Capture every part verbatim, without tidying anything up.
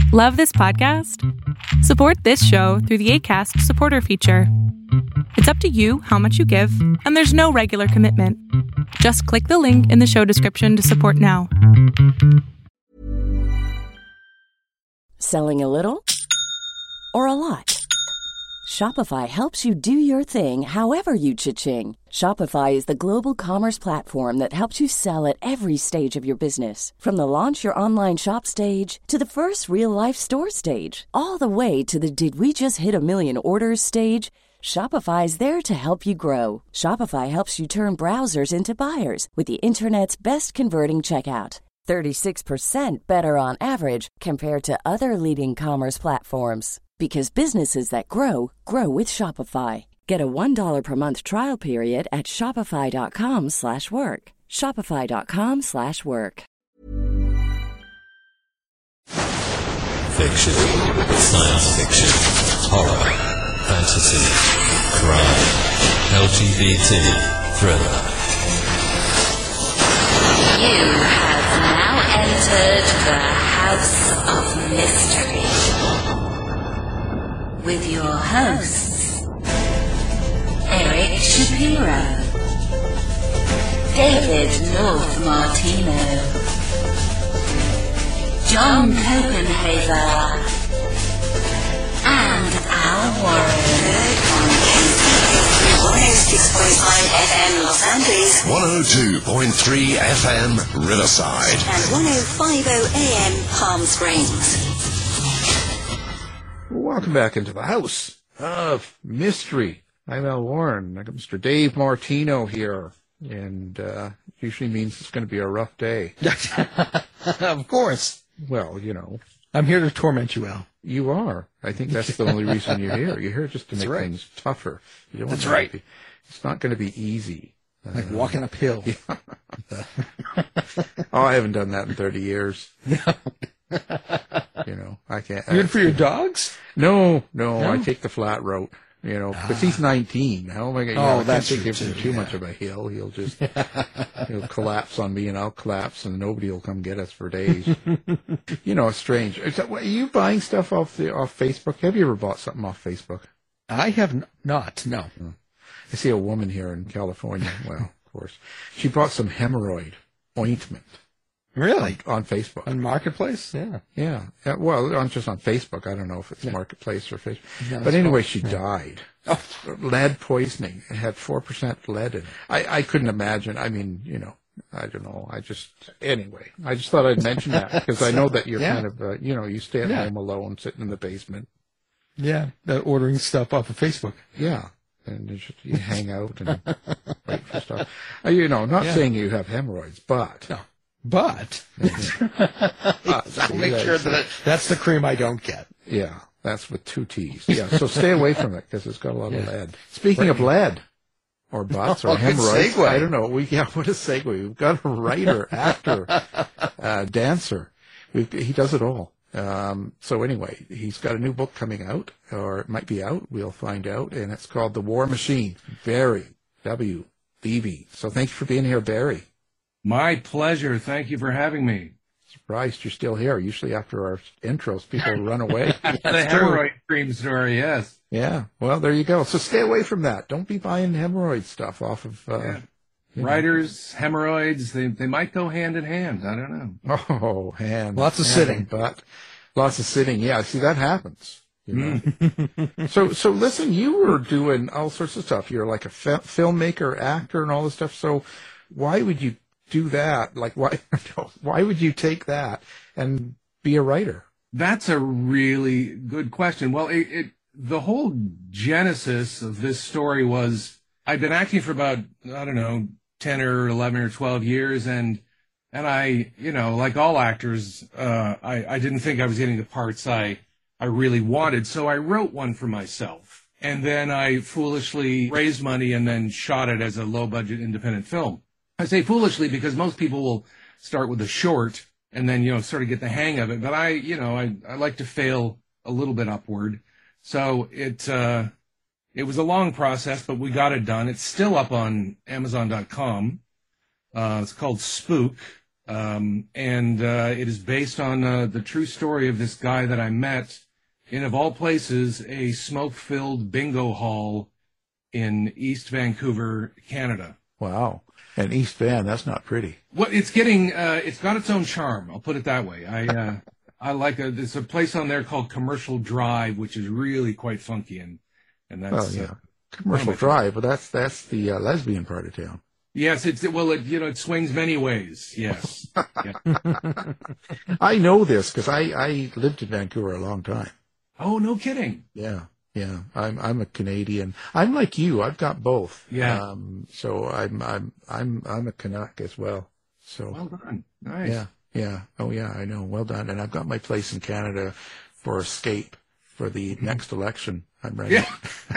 Love this podcast? Support this show through the Acast supporter feature. It's up to you how much you give, and there's no regular commitment. Just click the link in the show description to support now. Selling a little or a lot? Shopify helps you do your thing however you cha-ching. Shopify is the global commerce platform that helps you sell at every stage of your business. From the launch your online shop stage to the first real-life store stage, all the way to the did we just hit a million orders stage. Shopify is there to help you grow. Shopify helps you turn browsers into buyers with the internet's best converting checkout. thirty-six percent better on average compared to other leading commerce platforms. Because businesses that grow, grow with Shopify. Get a one dollar per month trial period at shopify.com slash work. Shopify.com slash work. Fiction, science fiction, horror, fantasy, crime, L G B T, thriller. You have now entered the House of Mystery with your hosts, Eric Shapiro, David North Martino, John Copenhaver, and Al Warren on one oh six point five F M Los Angeles, one oh two point three F M Riverside, and one oh five point oh A M Palm Springs. Welcome back into the House of Mystery. I'm Al Warren. I got Mister Dave Martino here, and uh, usually means it's going to be a rough day. Of course. Well, you know. I'm here to torment you, Al. You are. I think that's the only reason you're here. You're here just to That's make right. things tougher. You don't want That's to right. Be, it's not going to be easy. Like uh, walking uphill. Yeah. Oh, I haven't done that in thirty years. You know, I can't. Good I, for your dogs? No, no, No? I take the flat route. You know, because he's nineteen. How am I going to? Oh, I can't that's take true, him from too, too yeah. much of a hill. He'll just he'll collapse on me, and I'll collapse, and nobody will come get us for days. You know, it's strange. Is that, are you buying stuff off the off Facebook? Have you ever bought something off Facebook? I have n- not, no. I see a woman here in California. Well, of course, she bought some hemorrhoid ointment. Really? On, on Facebook. On Marketplace? Yeah. Yeah. yeah. Well, on, just on Facebook. I don't know if it's Yeah. Marketplace or Facebook. No, but it's anyway, not. she Yeah. died. Oh. Lead poisoning. It had four percent lead in it. I, I couldn't imagine. I mean, you know, I don't know. I just, anyway, I just thought I'd mention that because I know that you're Yeah. kind of, uh, you know, you stay at Yeah. home alone, sitting in the basement. Yeah, uh, ordering stuff off of Facebook. Yeah. And you, just, you hang out and wait for stuff. Uh, you know, not Yeah. saying you have hemorrhoids, but. No. But, but I'll make sure that it, that's the cream I don't get. Yeah, that's with two T's. Yeah, so stay away from it because it's got a lot of Yeah. lead. Speaking of lead, or butts, or Oh, good hemorrhoids, segue. I don't know. We yeah, what a segue. We've got a writer, actor, uh, dancer. We've, he does it all. Um, so anyway, he's got a new book coming out, or it might be out. We'll find out, and it's called The War Machine. Barry W. Levy. So thank you for being here, Barry. My pleasure. Thank you for having me. Surprised you're still here. Usually after our intros, people run away. The hemorrhoid cream story, yes. Yeah, well, there you go. So stay away from that. Don't be buying hemorrhoid stuff off of... Uh, Yeah. you know. Writers, hemorrhoids, they they might go hand in hand. I don't know. Oh, hand. Lots of hand sitting. But lots of sitting. Yeah, see, that happens. You know? so, so listen, you were doing all sorts of stuff. You're like a fi- filmmaker, actor, and all this stuff. So why would you do that? Like, why, why would you take that and be a writer? That's a really good question. Well, it, it the whole genesis of this story was I've been acting for about, I don't know, ten or eleven or twelve years. And, and I, you know, like all actors, uh, I, I didn't think I was getting the parts I, I really wanted. So I wrote one for myself. And then I foolishly raised money and then shot it as a low budget independent film. I say foolishly because most people will start with a short and then, you know, sort of get the hang of it. But I, you know, I, I like to fail a little bit upward. So it, uh, it was a long process, but we got it done. It's still up on Amazon dot com. Uh, it's called Spook. Um, and uh, it is based on uh, the true story of this guy that I met in, of all places, a smoke-filled bingo hall in East Vancouver, Canada. Wow. And East Van, that's not pretty. Well, it's getting, uh, it's got its own charm. I'll put it that way. I, uh, I like a, there's a place on there called Commercial Drive, which is really quite funky. And, and that's, well, yeah. uh, Commercial Drive, but that's, that's the uh, lesbian part of town. Yes, it's, well, it, you know, it swings many ways. Yes. Yeah. I know this because I, I lived in Vancouver a long time. Oh, no kidding. Yeah. Yeah, I'm I'm a Canadian. I'm like you. I've got both. Yeah. Um, so I'm I'm I'm I'm a Canuck as well. So Well done. Nice. yeah, yeah. Oh yeah, I know. Well done. And I've got my place in Canada for escape for the next election. I'm ready. Yeah.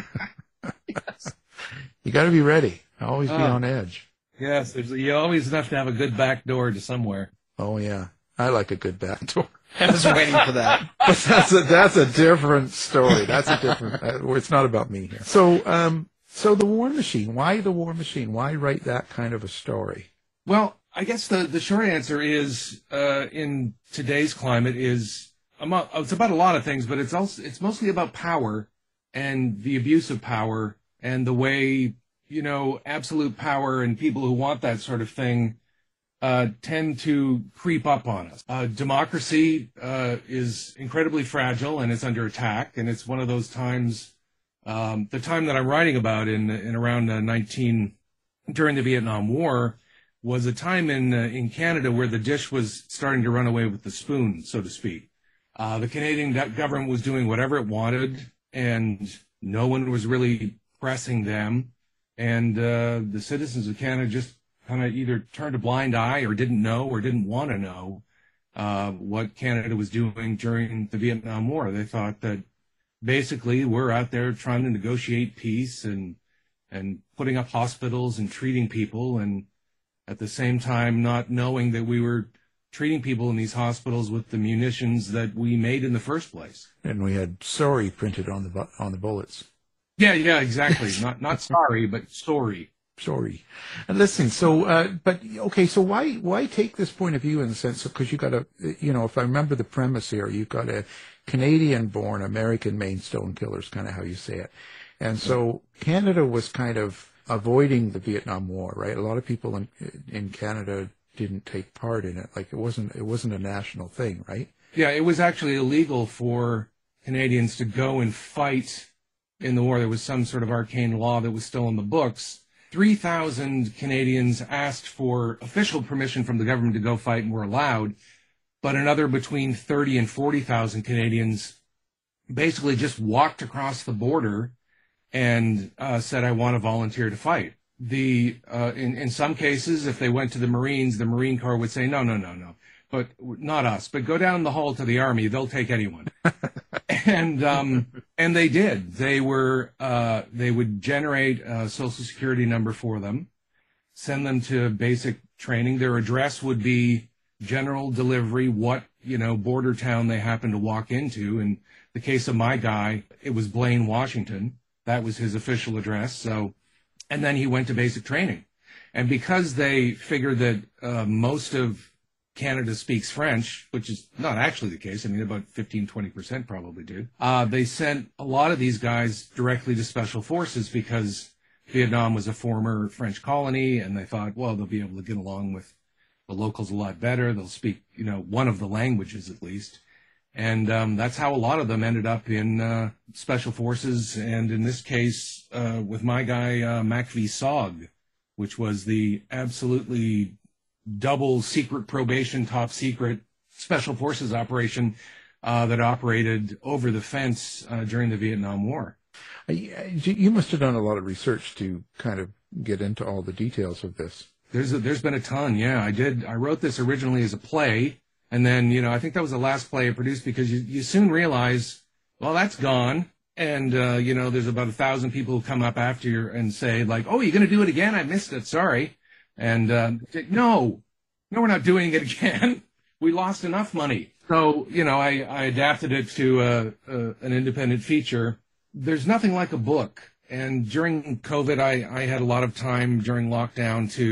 Yes. You got to be ready. Always be Uh, on edge. Yes, there's, you always have to have a good back door to somewhere. Oh yeah, I like a good back door. I was waiting for that. But that's a that's a different story. That's a different. Uh, it's not about me here. So um, so the War Machine. Why the War Machine? Why write that kind of a story? Well, I guess the, the short answer is, uh, in today's climate is, amo- it's about a lot of things, but it's also, it's mostly about power and the abuse of power and the way, you know, absolute power and people who want that sort of thing, uh, tend to creep up on us. Uh, democracy, uh, is incredibly fragile and it's under attack. And it's one of those times, um, the time that I'm writing about in, in around uh, nineteen, during the Vietnam War, was a time in uh, in Canada where the dish was starting to run away with the spoon, so to speak. Uh, the Canadian government was doing whatever it wanted, and no one was really pressing them. And uh, the citizens of Canada just kind of either turned a blind eye or didn't know or didn't want to know uh, what Canada was doing during the Vietnam War. They thought that basically we're out there trying to negotiate peace and and putting up hospitals and treating people, and at the same time not knowing that we were treating people in these hospitals with the munitions that we made in the first place. And we had "sorry" printed on the bu- on the bullets. Yeah, yeah, exactly. not not sorry, but story. Sorry. And listen, so, uh, but, okay, so why, why take this point of view in the sense of, because you got a, you know, if I remember the premise here, you've got a Canadian-born, American-made stone killers, kind of how you say it. And so Canada was kind of avoiding the Vietnam War, right? A lot of people in, in Canada didn't take part in it. Like, it wasn't, it wasn't a national thing, right? Yeah, it was actually illegal for Canadians to go and fight in the war. There was some sort of arcane law that was still in the books. three thousand Canadians asked for official permission from the government to go fight and were allowed, but another between thirty and forty thousand Canadians basically just walked across the border and uh, said, I want to volunteer to fight. The uh, in, in some cases, if they went to the Marines, the Marine Corps would say, no, no, no, no, but not us, but go down the hall to the Army. They'll take anyone. And um, and they did. They were uh, they would generate a social security number for them, send them to basic training. Their address would be general delivery, what, you know, border town they happened to walk into. In the case of my guy, it was Blaine, Washington. That was his official address. So, and then he went to basic training. And because they figured that uh, most of Canada speaks French, which is not actually the case. I mean, about fifteen, twenty percent probably did. Uh, they sent a lot of these guys directly to Special Forces because Vietnam was a former French colony, and they thought, well, they'll be able to get along with the locals a lot better. They'll speak, you know, one of the languages at least. And um, that's how a lot of them ended up in uh, Special Forces, and in this case, uh, with my guy, uh, MACV-SOG, which was the absolutely double secret probation, top secret special forces operation uh, that operated over the fence uh, during the Vietnam War. You must have done a lot of research to kind of get into all the details of this. There's a, there's been a ton, yeah. I did. I wrote this originally as a play, and then, you know, I think that was the last play I produced because you, you soon realize, well, that's gone. And, uh, you know, there's about a thousand people who come up after you and say, like, oh, you're going to do it again? I missed it. Sorry. And uh, no, no, we're not doing it again. We lost enough money. So, you know, I, I adapted it to uh, uh, an independent feature. There's nothing like a book. And during COVID, I, I had a lot of time during lockdown to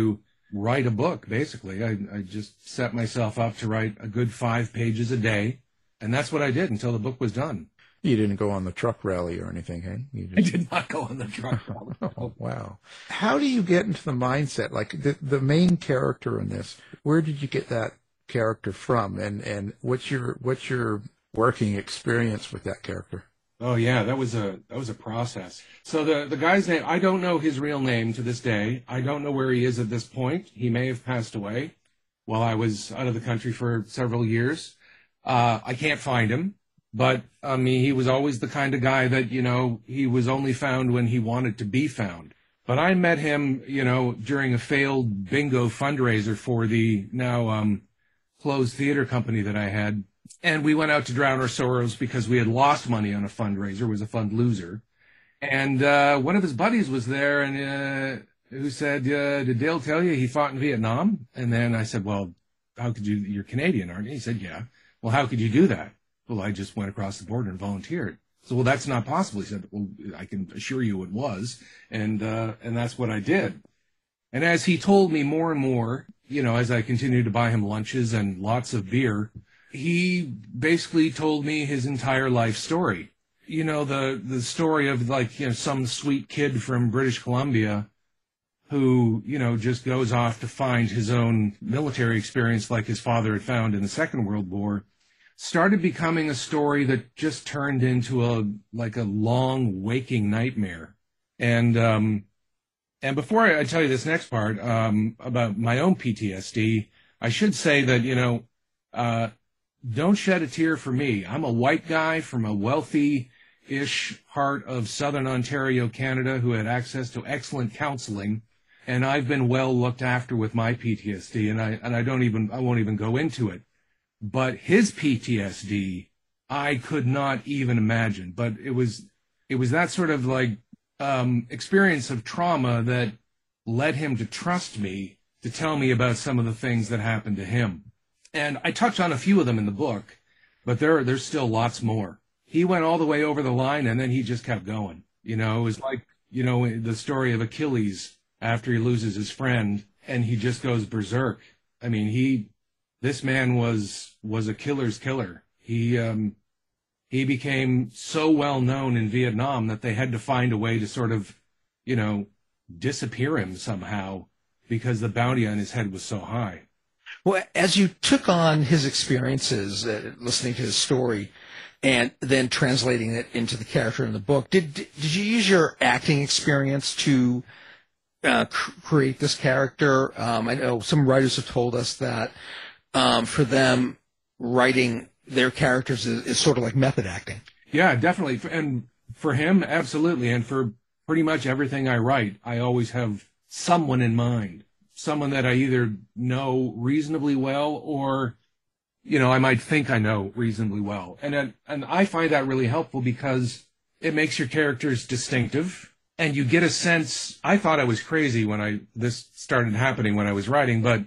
write a book, basically. I, I just set myself up to write a good five pages a day, and that's what I did until the book was done. You didn't go on the truck rally or anything, hey? You just... I did not go on the truck rally. Oh, wow. How do you get into the mindset? Like, the, the main character in this, where did you get that character from? And, and what's your what's your working experience with that character? Oh, yeah, that was a that was a process. So the, the guy's name, I don't know his real name to this day. I don't know where he is at this point. He may have passed away while I was out of the country for several years. Uh, I can't find him. But, I mean, he was always the kind of guy that, you know, he was only found when he wanted to be found. But I met him, you know, during a failed bingo fundraiser for the now um, closed theater company that I had. And we went out to drown our sorrows because we had lost money on a fundraiser, was a fund loser. And uh, one of his buddies was there and uh, who said, uh, did Dale tell you he fought in Vietnam? And then I said, well, how could you, you're Canadian, aren't you? He said, yeah. Well, how could you do that? Well, I just went across the border and volunteered. So, well, that's not possible. He said, well, I can assure you it was. And, uh, and that's what I did. And as he told me more and more, you know, as I continued to buy him lunches and lots of beer, he basically told me his entire life story. You know, the, the story of like, you know, some sweet kid from British Columbia who, you know, just goes off to find his own military experience like his father had found in the Second World War. Started becoming a story that just turned into a like a long waking nightmare. And um, and before I, I tell you this next part um, about my own P T S D, I should say that, you know, uh, don't shed a tear for me. I'm a white guy from a wealthy-ish part of southern Ontario, Canada, who had access to excellent counseling, and I've been well looked after with my P T S D, and I and I don't even I won't even go into it. But his P T S D, I could not even imagine. But it was it was that sort of like um, experience of trauma that led him to trust me to tell me about some of the things that happened to him. And I touch on a few of them in the book, but there there's still lots more. He went all the way over the line, and then he just kept going. You know, it was like, you know, the story of Achilles after he loses his friend, and he just goes berserk. I mean, he... This man was was a killer's killer. He um, he became so well known in Vietnam that they had to find a way to sort of, you know, disappear him somehow because the bounty on his head was so high. Well, as you took on his experiences, uh, listening to his story, and then translating it into the character in the book, did did you use your acting experience to uh, cr- create this character? Um, I know some writers have told us that. Um, for them, writing their characters is, is sort of like method acting. Yeah, definitely. And for him, absolutely. And for pretty much everything I write, I always have someone in mind, someone that I either know reasonably well or, you know, I might think I know reasonably well. And, and I find that really helpful because it makes your characters distinctive and you get a sense. I thought I was crazy when I this started happening when I was writing, but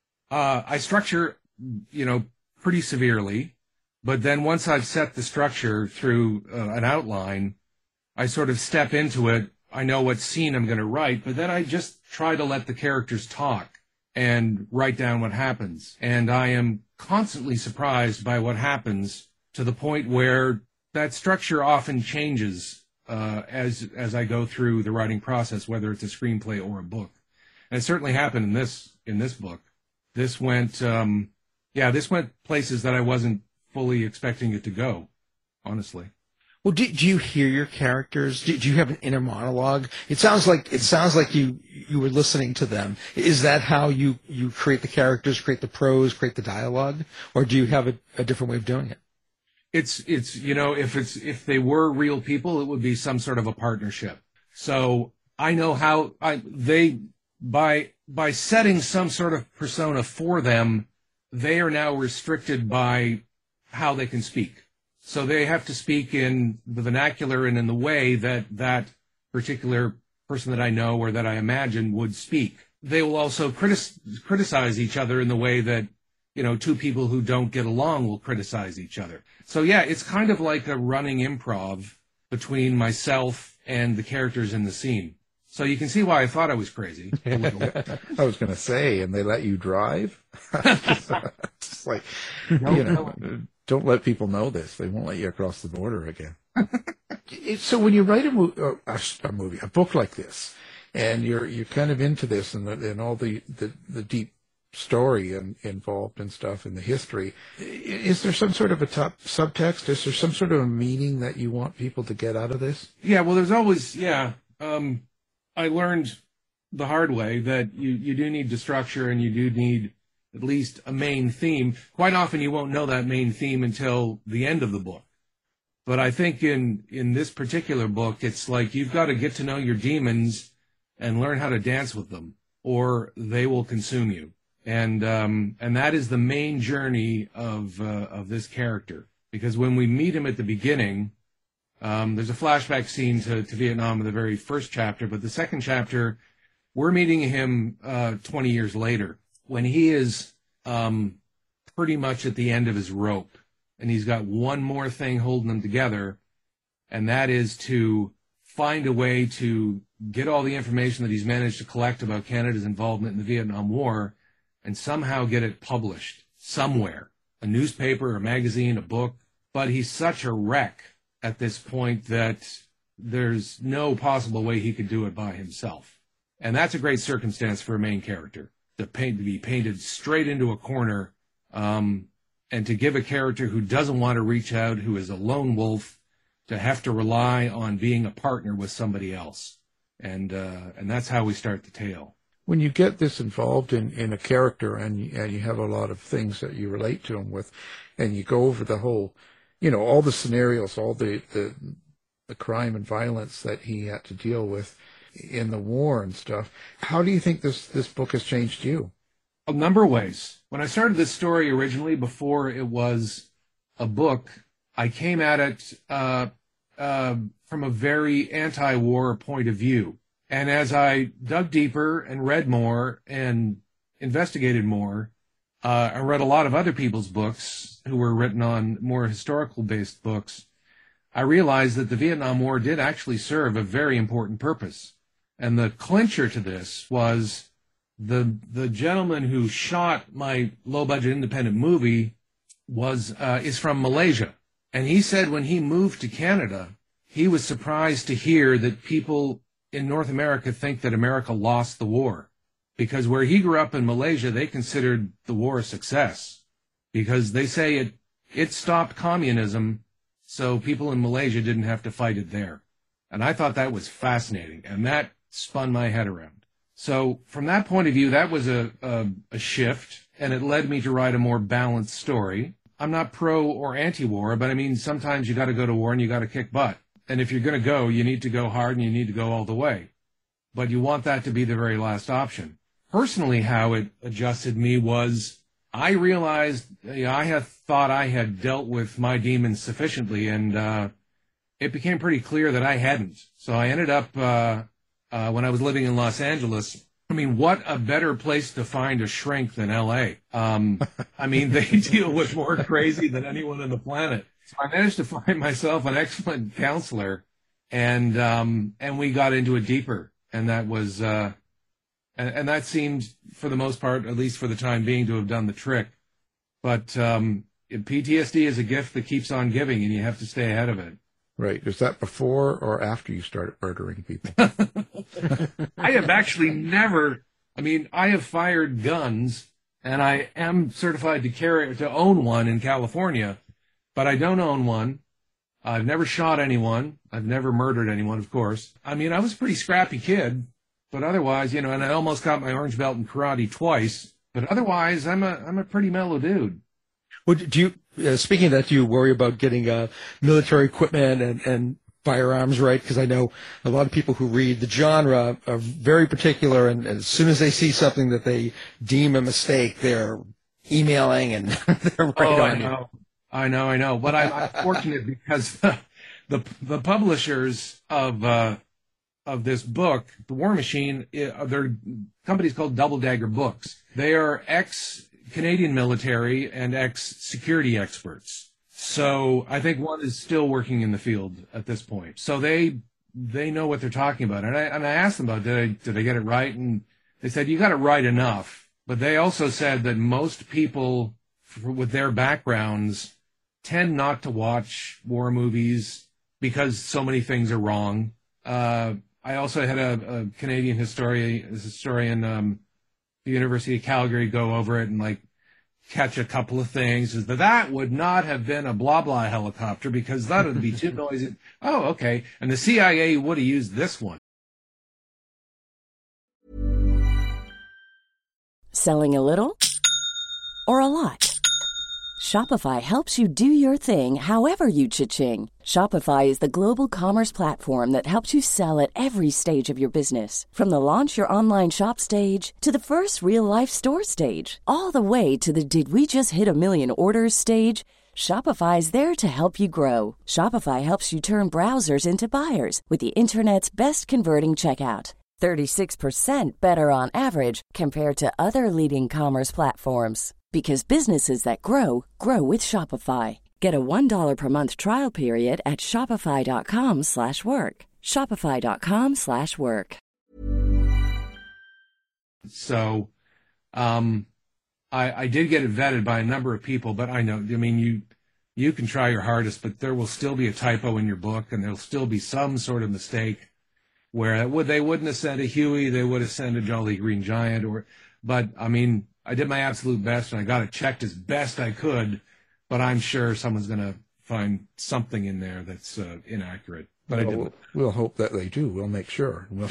Uh, I structure, you know, pretty severely, but then once I've set the structure through uh, an outline, I sort of step into it. I know what scene I'm going to write, but then I just try to let the characters talk and write down what happens. And I am constantly surprised by what happens to the point where that structure often changes uh, as as I go through the writing process, whether it's a screenplay or a book. And it certainly happened in this in this book. This went, um, yeah, this went places that I wasn't fully expecting it to go, honestly. Well, do, do you hear your characters? Do, do you have an inner monologue? It sounds like it sounds like you you were listening to them. Is that how you, you create the characters, create the prose, create the dialogue, or do you have a, a different way of doing it? It's it's you know if it's if they were real people, it would be some sort of a partnership. So I know how I they by. By setting some sort of persona for them, they are now restricted by how they can speak. So they have to speak in the vernacular and in the way that that particular person that I know or that I imagine would speak. They will also critic- criticize each other in the way that, you know, two people who don't get along will criticize each other. So yeah, it's kind of like a running improv between myself and the characters in the scene. So you can see why I thought I was crazy. A little. I was going to say, and they let you drive? It's like, you know, don't let people know this. They won't let you across the border again. So when you write a, mo- a, a movie, a book like this, and you're you're kind of into this and, the, and all the, the, the deep story and involved and stuff in the history, is there some sort of a top subtext? Is there some sort of a meaning that you want people to get out of this? Yeah, well, there's always, yeah. Um, I learned the hard way that you, you do need to structure and you do need at least a main theme. Quite often you won't know that main theme until the end of the book. But I think in, in this particular book, it's like you've got to get to know your demons and learn how to dance with them, or they will consume you. And um, and that is the main journey of uh, of this character. Because when we meet him at the beginning, um, there's a flashback scene to, to Vietnam in the very first chapter, but the second chapter, we're meeting him uh, twenty years later, when he is um, pretty much at the end of his rope. And he's got one more thing holding them together, and that is to find a way to get all the information that he's managed to collect about Canada's involvement in the Vietnam War and somehow get it published somewhere, a newspaper, a magazine, a book. But he's such a wreck at this point that there's no possible way he could do it by himself. And that's a great circumstance for a main character, to paint to be painted straight into a corner, um, and to give a character who doesn't want to reach out, who is a lone wolf, to have to rely on being a partner with somebody else. And uh, and that's how we start the tale. When you get this involved in, in a character and you, and you have a lot of things that you relate to him with, and you go over the whole, you know, all the scenarios, all the, the, the crime and violence that he had to deal with in the war and stuff, how do you think this, this book has changed you? A number of ways. When I started this story originally, before it was a book, I came at it uh, uh, from a very anti-war point of view. And as I dug deeper and read more and investigated more, uh, I read a lot of other people's books who were written on more historical-based books, I realized that the Vietnam War did actually serve a very important purpose. And the clincher to this was the the gentleman who shot my low-budget independent movie was uh, is from Malaysia. And he said when he moved to Canada, he was surprised to hear that people in North America think that America lost the war. Because where he grew up in Malaysia, they considered the war a success. Because they say it, it stopped communism, so people in Malaysia didn't have to fight it there. And I thought that was fascinating, and that spun my head around. So from that point of view, that was a, a, a shift, and it led me to write a more balanced story. I'm not pro or anti-war, but I mean, sometimes you got to go to war and you got to kick butt. And if you're going to go, you need to go hard and you need to go all the way. But you want that to be the very last option. Personally, how it adjusted me was I realized, you know, I had thought I had dealt with my demons sufficiently, and uh, it became pretty clear that I hadn't. So I ended up, uh, uh, when I was living in Los Angeles, I mean, what a better place to find a shrink than L A. Um, I mean, they deal with more crazy than anyone on the planet. So I managed to find myself an excellent counselor, and um, and we got into it deeper. And that was, uh, and, and that seemed, for the most part, at least for the time being, to have done the trick. But um, P T S D is a gift that keeps on giving, and you have to stay ahead of it. Right. Is that before or after you started murdering people? I have actually never, I mean, I have fired guns, and I am certified to carry, to own one in California, but I don't own one. I've never shot anyone. I've never murdered anyone, of course. I mean, I was a pretty scrappy kid, but otherwise, you know, and I almost got my orange belt in karate twice, but otherwise, I'm a, I'm a pretty mellow dude. Well, do you, uh, speaking of that, do you worry about getting uh, military equipment and, and firearms right? Because I know a lot of people who read the genre are very particular, and, and as soon as they see something that they deem a mistake, they're emailing and they're right oh, on I know. You. I know, I know. But I'm, I'm fortunate because the, the the publishers of uh, of this book, The War Machine, uh, they're companies called Double Dagger Books. They are ex-Canadian military and ex-security experts. So I think one is still working in the field at this point. So they they know what they're talking about. And I, and I asked them about, did I, did I get it right? And they said, you got it right enough. But they also said that most people with their backgrounds tend not to watch war movies because so many things are wrong. Uh, I also had a, a Canadian historian, historian, um, the University of Calgary go over it and like catch a couple of things. Is that that would not have been a blah blah helicopter because that would be too noisy. Oh, okay. And the C I A would have used this one. Selling a little or a lot? Shopify helps you do your thing however you cha-ching. Shopify is the global commerce platform that helps you sell at every stage of your business. From the launch your online shop stage to the first real-life store stage, all the way to the did we just hit a million orders stage. Shopify is there to help you grow. Shopify helps you turn browsers into buyers with the internet's best converting checkout. thirty-six percent better on average compared to other leading commerce platforms. Because businesses that grow, grow with Shopify. Get a one dollar per month trial period at shopify.com slash work. Shopify.com slash work. So um, I, I did get it vetted by a number of people, but I know, I mean, you you can try your hardest, but there will still be a typo in your book, and there'll still be some sort of mistake where would they wouldn't have sent a Huey, they would have sent a Jolly Green Giant, or, but I mean, I did my absolute best, and I got it checked as best I could, but I'm sure someone's going to find something in there that's uh, inaccurate. But well, I did. We'll hope that they do. We'll make sure. We'll,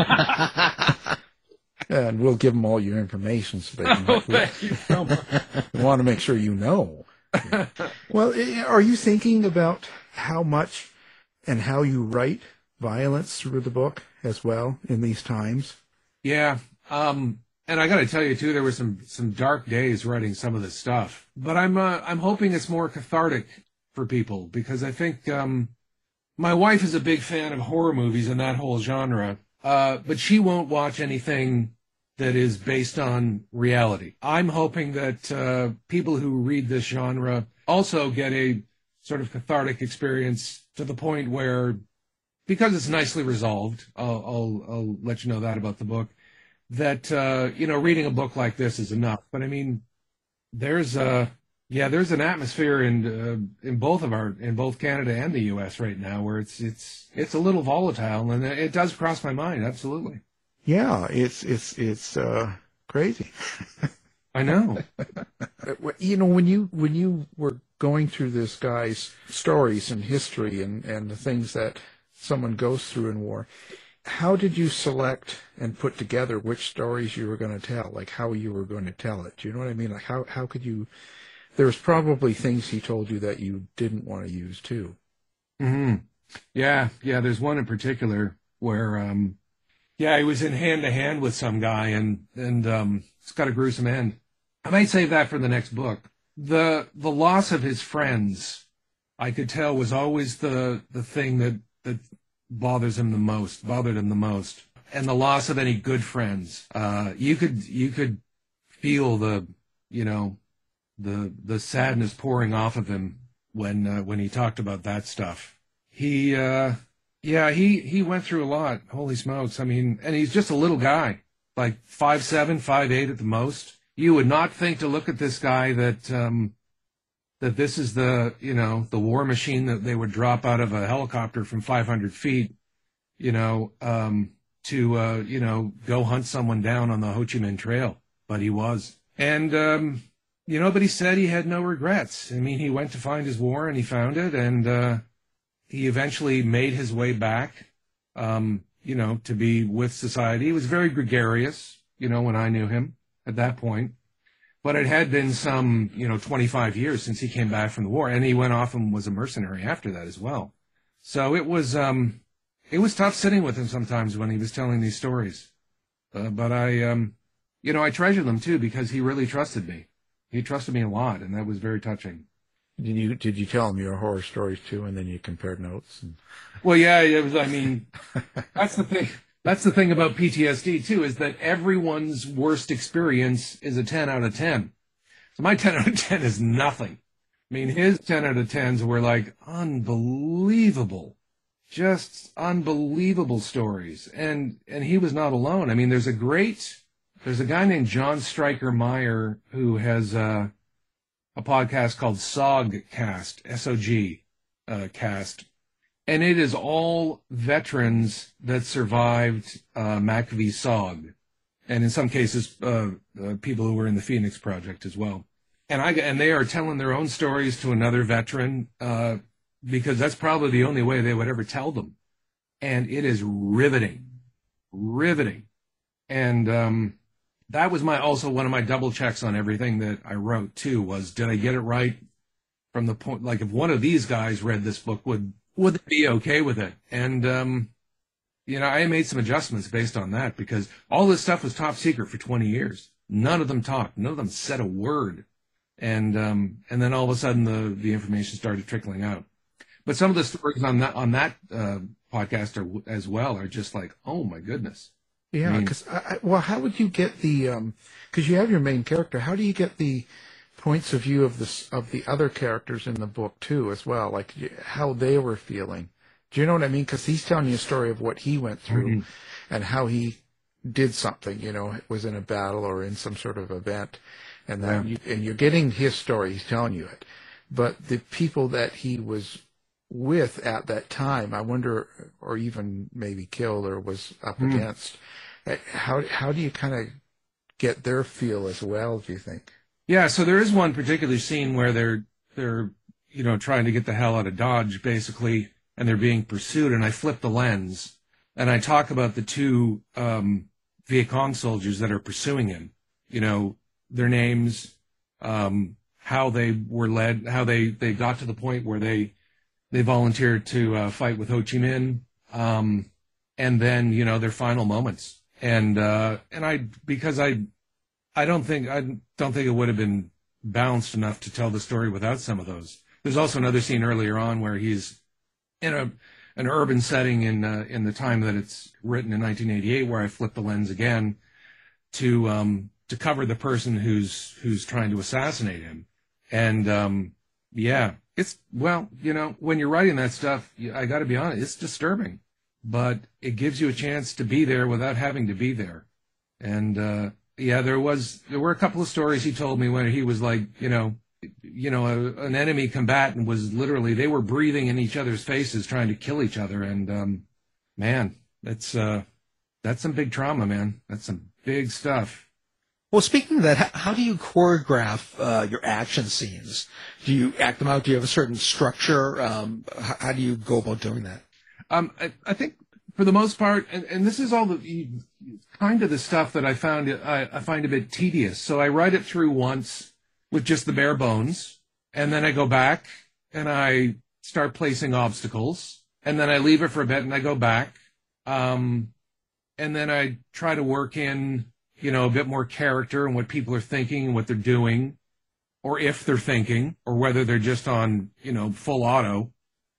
and we'll give them all your information so they can. Oh, thank you so much. We want to make sure you know. Well, are you thinking about how much and how you write violence through the book as well in these times? Yeah. Um, And I got to tell you too, there were some some dark days writing some of this stuff. But I'm uh, I'm hoping it's more cathartic for people because I think um, my wife is a big fan of horror movies and that whole genre. Uh, but she won't watch anything that is based on reality. I'm hoping that uh, people who read this genre also get a sort of cathartic experience to the point where, because it's nicely resolved, I'll I'll, I'll let you know that about the book. That, uh, you know, reading a book like this is enough. But I mean, there's a, yeah, there's an atmosphere in, uh, in both of our, in both Canada and the U S right now where it's, it's, it's a little volatile, and it does cross my mind. Absolutely. Yeah. It's, it's, it's, uh, crazy. I know. You know, when you, when you were going through this guy's stories and history and, and the things that someone goes through in war, how did you select and put together which stories you were going to tell, like how you were going to tell it? Do you know what I mean? Like how, how could you, there's probably things he told you that you didn't want to use too. Mm-hmm. Yeah. Yeah. There's one in particular where, um, yeah, he was in hand to hand with some guy and, and, um, it's got a gruesome end. I might save that for the next book. The, the loss of his friends, I could tell was always the, the thing that, that, bothers him the most, bothered him the most. And the loss of any good friends. Uh, you could, you could feel the, you know, the, the sadness pouring off of him when, uh, when he talked about that stuff. He, uh, yeah, he, he went through a lot. Holy smokes. I mean, and he's just a little guy, like five, seven, five, eight at the most. You would not think to look at this guy that, um, that this is the, you know, the war machine that they would drop out of a helicopter from five hundred feet, you know, um, to, uh, you know, go hunt someone down on the Ho Chi Minh Trail. But he was. And, um, you know, but he said he had no regrets. I mean, he went to find his war and he found it. And uh, he eventually made his way back, um, you know, to be with society. He was very gregarious, you know, when I knew him at that point. But it had been some, you know, twenty-five years since he came back from the war, and he went off and was a mercenary after that as well. So it was, um, it was tough sitting with him sometimes when he was telling these stories. Uh, but I, um, you know, I treasure them too because he really trusted me. He trusted me a lot, and that was very touching. Did you did you tell him your horror stories too, and then you compared notes? And... Well, yeah, it was. I mean, that's the thing. That's the thing about P T S D, too, is that everyone's worst experience is a ten out of ten. So my ten out of ten is nothing. I mean, his ten out of tens were like unbelievable just unbelievable stories. And, and he was not alone. I mean, there's a great, there's a guy named John Stryker Meyer who has uh, a podcast called SOGcast, S O G uh, cast. And it is all veterans that survived uh, McAfee's S O G. And in some cases, uh, uh, people who were in the Phoenix Project as well. And I and they are telling their own stories to another veteran uh, because that's probably the only way they would ever tell them. And it is riveting, riveting. And um, that was my also one of my double checks on everything that I wrote too, was did I get it right from the point, like if one of these guys read this book, would would they be okay with it? And um, you know, I made some adjustments based on that because all this stuff was top secret for twenty years. None of them talked. None of them said a word. And um, and then all of a sudden the, the information started trickling out. But some of the stories on that on that uh, podcast are, as well are just like, oh my goodness. Yeah, because well, how would you get the? Because you have your main character. How do you get the points of view of this of the other characters in the book too, as well? Like how they were feeling. Do you know what I mean? Because he's telling you a story of what he went through mm-hmm. and how he did something. You know, was in a battle or in some sort of event. And then yeah. you, and you're getting his story. He's telling you it, but the people that he was with at that time, I wonder, or even maybe killed or was up mm. against. How how do you kind of get their feel as well? Do you think? Yeah. So there is one particular scene where they're they're you know trying to get the hell out of Dodge basically, and they're being pursued. And I flip the lens and I talk about the two um, Viet Cong soldiers that are pursuing him. You know. Their names, um, how they were led, how they, they got to the point where they they volunteered to uh, fight with Ho Chi Minh, um, and then you know their final moments. And uh, and I because I I don't think I don't think it would have been balanced enough to tell the story without some of those. There's also another scene earlier on where he's in a an urban setting in uh, in the time that it's written in nineteen eighty-eight, where I flip the lens again to. Um, to cover the person who's who's trying to assassinate him. And, um, yeah, it's, well, you know, when you're writing that stuff, I got to be honest, it's disturbing. But it gives you a chance to be there without having to be there. And, uh, yeah, there was, there were a couple of stories he told me when he was like, you know, you know, a, an enemy combatant was literally, they were breathing in each other's faces trying to kill each other. And, um, man, that's, uh, that's some big trauma, man. That's some big stuff. Well, speaking of that, how do you choreograph uh, your action scenes? Do you act them out? Do you have a certain structure? Um, how, how do you go about doing that? Um, I, I think for the most part, and, and this is all the kind of the stuff that I found I, I find a bit tedious. So I write it through once with just the bare bones, and then I go back and I start placing obstacles, and then I leave it for a bit and I go back, um, and then I try to work in. You know, a bit more character and what people are thinking and what they're doing, or if they're thinking, or whether they're just on, you know, full auto.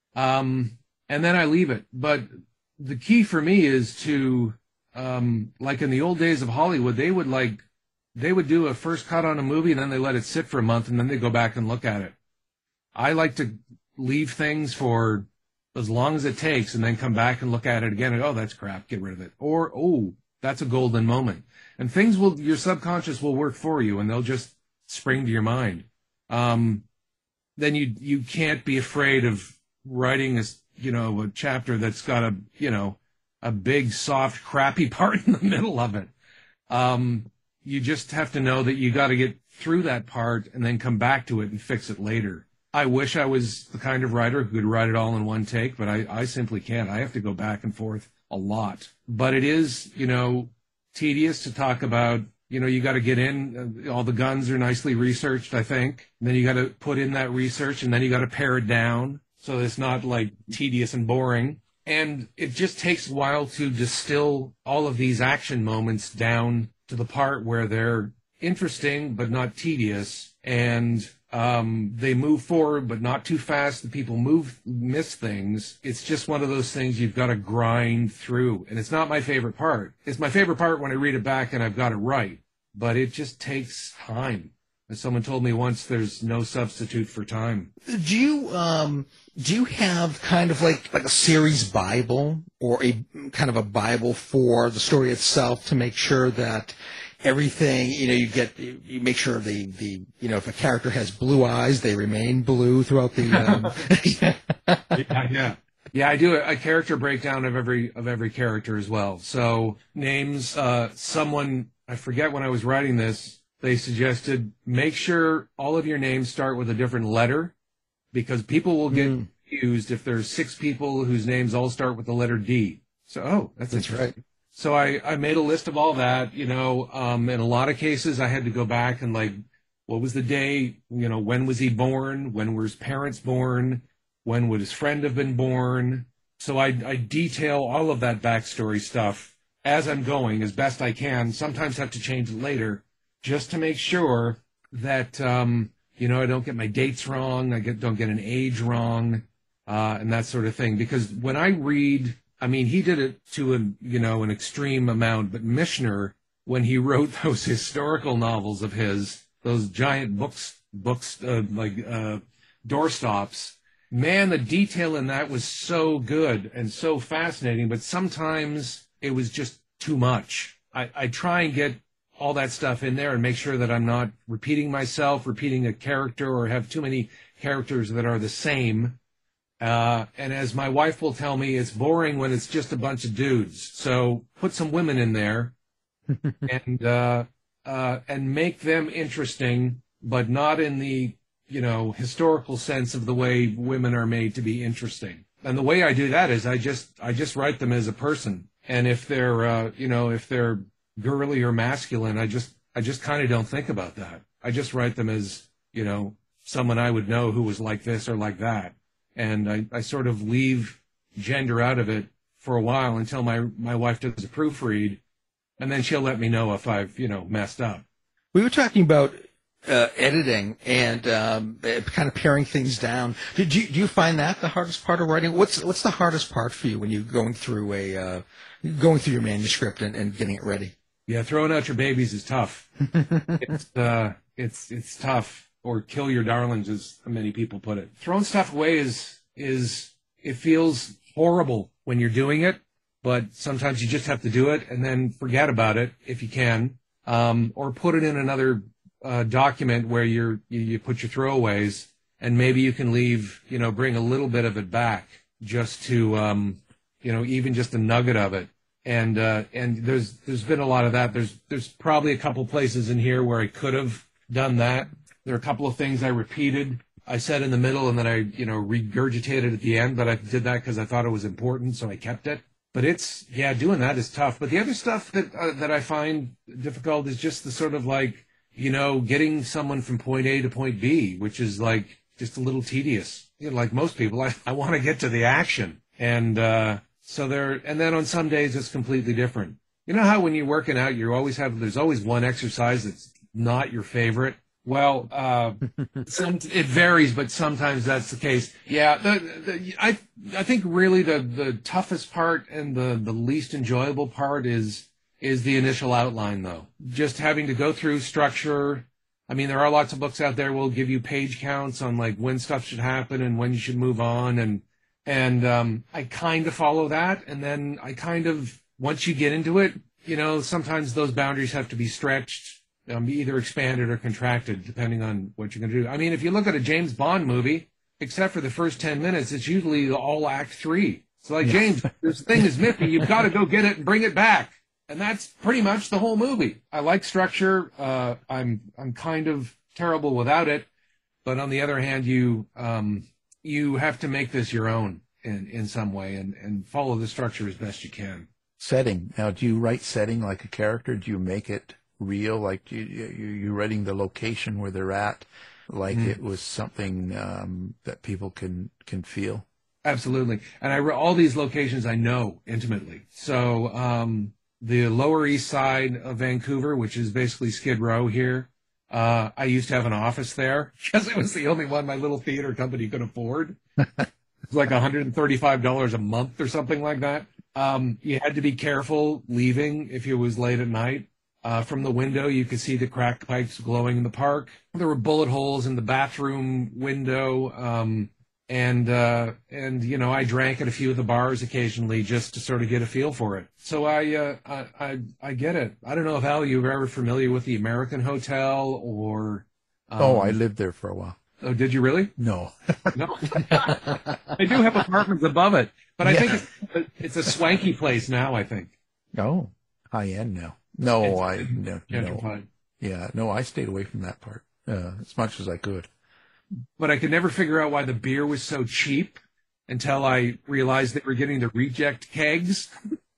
Um, and then I leave it. But the key for me is to, um, like in the old days of Hollywood, they would like, they would do a first cut on a movie and then they let it sit for a month and then they go back and look at it. I like to leave things for as long as it takes and then come back and look at it again and, oh, that's crap, get rid of it. Or, oh, that's a golden moment. And things will, your subconscious will work for you and they'll just spring to your mind. Um, then you, you can't be afraid of writing a, you know, a chapter that's got a, you know, a big, soft, crappy part in the middle of it. Um, you just have to know that you got to get through that part and then come back to it and fix it later. I wish I was the kind of writer who could write it all in one take, but I, I simply can't. I have to go back and forth a lot. But it is, you know, tedious to talk about, you know, you got to get in, uh, all the guns are nicely researched, I think. And then you got to put in that research and then you got to pare it down so it's not like tedious and boring. And it just takes a while to distill all of these action moments down to the part where they're interesting but not tedious. And um, they move forward but not too fast. The people move, miss things. It's just one of those things you've got to grind through. And it's not my favorite part. It's my favorite part when I read it back and I've got it right. But it just takes time. As someone told me once, there's no substitute for time. Do you um do you have kind of like like a series Bible or a kind of a Bible for the story itself to make sure that everything, you know, you get you, you make sure the the you know, if a character has blue eyes, they remain blue throughout the um, yeah, yeah. Yeah, I do a, a character breakdown of every of every character as well. So names, uh, someone, I forget when I was writing this, they suggested make sure all of your names start with a different letter, because people will get mm. confused if there's six people whose names all start with the letter D. So, oh, that's, that's right. So I, I made a list of all that, you know, um, in a lot of cases I had to go back and like, what was the day, you know, when was he born? When were his parents born? When would his friend have been born? So I, I detail all of that backstory stuff as I'm going as best I can. Sometimes have to change it later, just to make sure that, um, you know, I don't get my dates wrong, I get, don't get an age wrong, uh, and that sort of thing. Because when I read, I mean, he did it to, a, you know, an extreme amount, but Michener, when he wrote those historical novels of his, those giant books, books uh, like uh, doorstops, man, the detail in that was so good and so fascinating, but sometimes it was just too much. I, I try and get all that stuff in there and make sure that I'm not repeating myself, repeating a character, or have too many characters that are the same. Uh, and as my wife will tell me, it's boring when it's just a bunch of dudes. So put some women in there and, uh, uh, and make them interesting, but not in the, you know, historical sense of the way women are made to be interesting. And the way I do that is I just, I just write them as a person. And if they're, uh, you know, if they're girly or masculine, I just I just kind of don't think about that. I just write them as, you know, someone I would know who was like this or like that. And I, I sort of leave gender out of it for a while until my, my wife does a proofread, and then she'll let me know if I've, you know, messed up. We were talking about uh, editing and um, kind of paring things down. Did you, do you find that the hardest part of writing? What's what's the hardest part for you when you're going through a uh, going through your manuscript and, and getting it ready? Yeah, throwing out your babies is tough. it's uh, it's it's tough, or kill your darlings, as many people put it. Throwing stuff away is is it feels horrible when you're doing it, but sometimes you just have to do it and then forget about it if you can, um, or put it in another uh, document where you're you, you put your throwaways, and maybe you can leave, you know, bring a little bit of it back just to, um, you know, even just a nugget of it. And uh, and there's there's been a lot of that. There's there's probably a couple places in here where I could have done that. There are a couple of things I repeated. I said in the middle, and then I you know regurgitated at the end. But I did that because I thought it was important, so I kept it. But it's yeah, doing that is tough. But the other stuff that uh, that I find difficult is just the sort of like you know getting someone from point A to point B, which is like just a little tedious. You know, like most people, I I want to get to the action and. Uh, So there, and then on some days it's completely different. You know how when you're working out, you always have, there's always one exercise that's not your favorite. Well, uh, some, it varies, but sometimes that's the case. Yeah, the, the, I I think really the, the toughest part and the, the least enjoyable part is is the initial outline, though. Just having to go through structure. I mean, there are lots of books out there will give you page counts on like when stuff should happen and when you should move on, and and um, I kind of follow that, and then I kind of once you get into it, you know, sometimes those boundaries have to be stretched. Um, either expanded or contracted, depending on what you're going to do. I mean, if you look at a James Bond movie, except for the first ten minutes, it's usually all act three. It's like, yeah. James, this thing is missing. You've got to go get it and bring it back. And that's pretty much the whole movie. I like structure. Uh, I'm I'm kind of terrible without it. But on the other hand, you um, you have to make this your own in, in some way and, and follow the structure as best you can. Setting. Now, do you write setting like a character? Do you make it real, like you, you, you're writing the location where they're at, like mm. it was something um, that people can can feel? Absolutely. And I all these locations I know intimately. So um, the Lower East Side of Vancouver, which is basically Skid Row here, uh, I used to have an office there because it was the only one my little theater company could afford. It was like one hundred thirty-five dollars a month or something like that. Um, you had to be careful leaving if it was late at night. Uh, from the window, you could see the crack pipes glowing in the park. There were bullet holes in the bathroom window. Um, and, uh, and, you know, I drank at a few of the bars occasionally just to sort of get a feel for it. So I, uh, I, I, I get it. I don't know if, Al, you were ever familiar with the American Hotel or... Um, oh, I lived there for a while. Oh, did you really? No. No. They do have apartments above it, but I Yeah. think it's, it's a swanky place now, I think. Oh, high end now. No, It's- I it's no, no. gentrified. Yeah, no, I stayed away from that part uh, as much as I could. But I could never figure out why the beer was so cheap until I realized they were getting the reject kegs.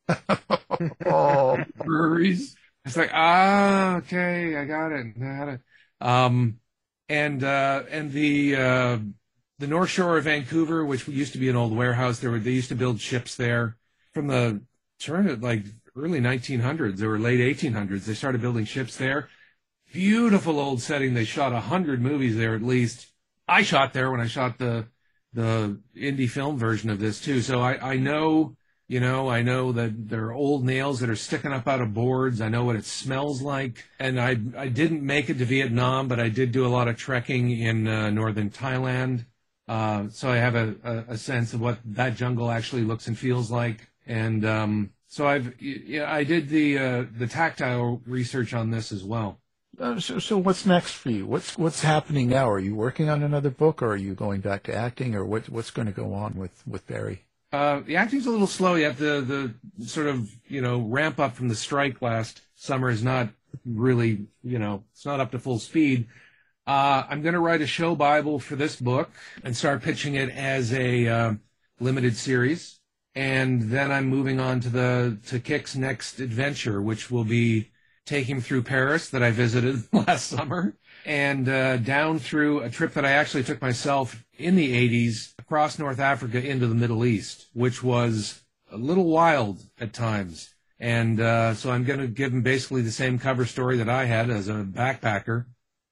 Oh, Breweries. It's like, ah, okay, I got it. I had it. Um, and uh, and the uh, the North Shore of Vancouver, which used to be an old warehouse, there were they used to build ships there from the turn of like early nineteen hundreds or late eighteen hundreds. They started building ships there. Beautiful old setting. They shot a hundred movies there at least. I shot there when I shot the the indie film version of this too. So I, I know, you know, I know that there are old nails that are sticking up out of boards. I know what it smells like. And I I didn't make it to Vietnam, but I did do a lot of trekking in uh, northern Thailand. Uh, so I have a, a, a sense of what that jungle actually looks and feels like. And um, so I've yeah, I did the uh, the tactile research on this as well. Uh, so, so what's next for you? What's what's happening now? Are you working on another book, or are you going back to acting, or what what's going to go on with with Barry? Uh, the acting's a little slow yet. The the sort of you know ramp up from the strike last summer is not really you know it's not up to full speed. Uh, I'm going to write a show Bible for this book and start pitching it as a uh, limited series, and then I'm moving on to the to Kick's next adventure, which will be take him through Paris that I visited last summer and uh, down through a trip that I actually took myself in the eighties across North Africa into the Middle East, which was a little wild at times. And uh, so I'm going to give him basically the same cover story that I had as a backpacker.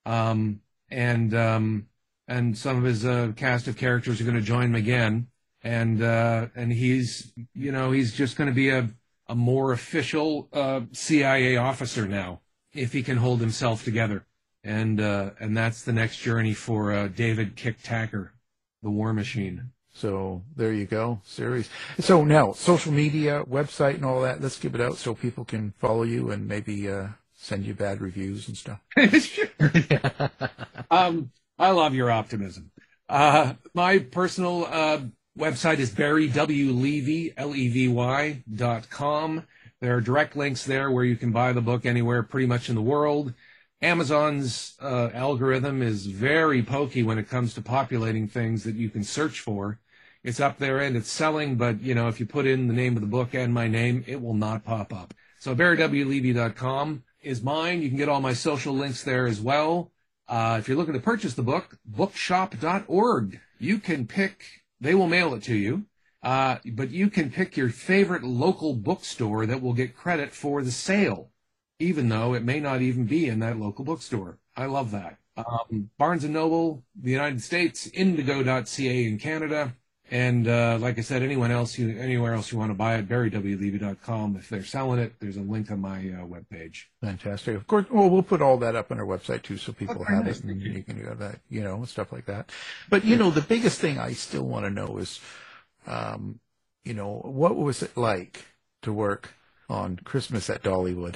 Um, and um, and some of his uh, cast of characters are going to join him again. And uh, and he's, you know, he's just going to be a a more official uh, C I A officer now, if he can hold himself together. And uh, and that's the next journey for uh, David Kick Tacker, the War Machine. So there you go, series. So now, social media, website, and all that. Let's give it out so people can follow you and maybe uh, send you bad reviews and stuff. Sure. um, I love your optimism. Uh, my personal uh, website is Barry W. Levy, L E V Y, dot com. There are direct links there where you can buy the book anywhere pretty much in the world. Amazon's uh, algorithm is very pokey when it comes to populating things that you can search for. It's up there and it's selling, but, you know, if you put in the name of the book and my name, it will not pop up. So Barry W Levy dot com is mine. You can get all my social links there as well. Uh, if you're looking to purchase the book, bookshop dot org. You can pick... They will mail it to you, uh, but you can pick your favorite local bookstore that will get credit for the sale, even though it may not even be in that local bookstore. I love that. Um, Barnes and Noble, the United States, indigo dot c a in Canada, and uh, like I said, anyone else, you, anywhere else you want to buy it, Barry W Levy dot com. If they're selling it, there's a link on my uh, webpage. Fantastic. Of course, well, we'll put all that up on our website too, so people Okay, have nice. it and you can go that, you know, stuff like that. But you know, the biggest thing I still want to know is, um, you know, what was it like to work on Christmas at Dollywood?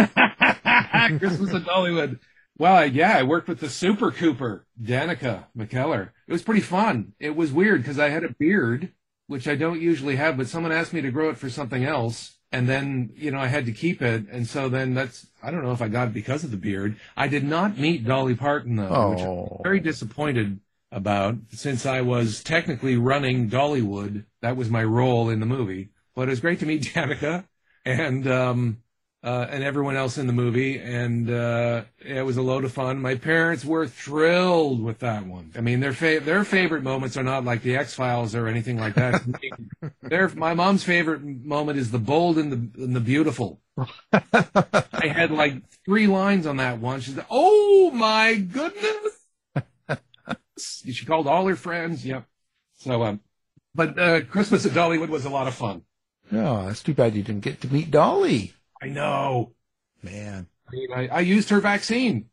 Christmas at Dollywood. Well, yeah, I worked with the Super Cooper, Danica McKellar. It was pretty fun. It was weird because I had a beard, which I don't usually have, but someone asked me to grow it for something else. And then, you know, I had to keep it. And so then that's, I don't know if I got it because of the beard. I did not meet Dolly Parton, though, Oh. which I'm very disappointed about, since I was technically running Dollywood. That was my role in the movie. But it was great to meet Danica and, um, Uh, and everyone else in the movie, and uh, it was a load of fun. My parents were thrilled with that one. I mean, their fa- their favorite moments are not like the X-Files or anything like that. their, my mom's favorite moment is the bold and the, and the beautiful. I had like three lines on that one. She said, "Oh my goodness!" She called all her friends. Yep. So, um, but uh, Christmas at Dollywood was a lot of fun. Oh, it's too bad you didn't get to meet Dolly. I know. Man, I, I used her vaccine.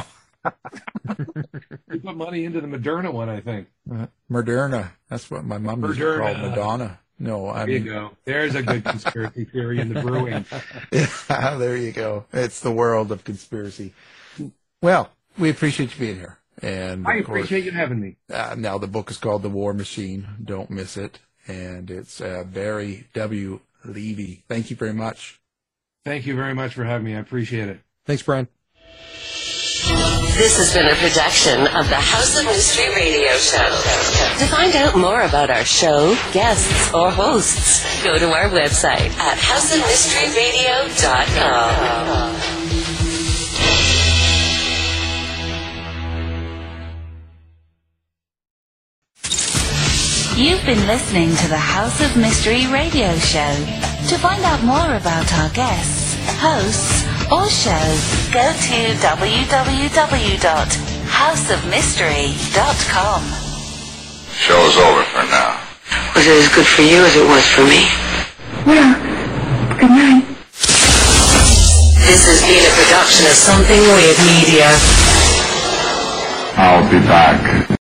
We put money into the Moderna one, I think. Uh, Moderna. That's what my mom used to call Madonna. No, I There mean, you go. There's a good conspiracy theory in the brewing. yeah, there you go. It's the world of conspiracy. Well, we appreciate you being here. And I of course, appreciate you having me. Uh, now, the book is called The War Machine. Don't miss it. And it's uh, Barry W. Levy. Thank you very much. Thank you very much for having me. I appreciate it. Thanks, Brian. This has been a production of the House of Mystery Radio Show. To find out more about our show, guests, or hosts, go to our website at house of mystery radio dot com. You've been listening to the House of Mystery Radio Show. To find out more about our guests, hosts, or shows, go to w w w dot house of mystery dot com. Show's over for now. Was it as good for you as it was for me? Well, good night. This has been a production of Something Weird Media. I'll be back.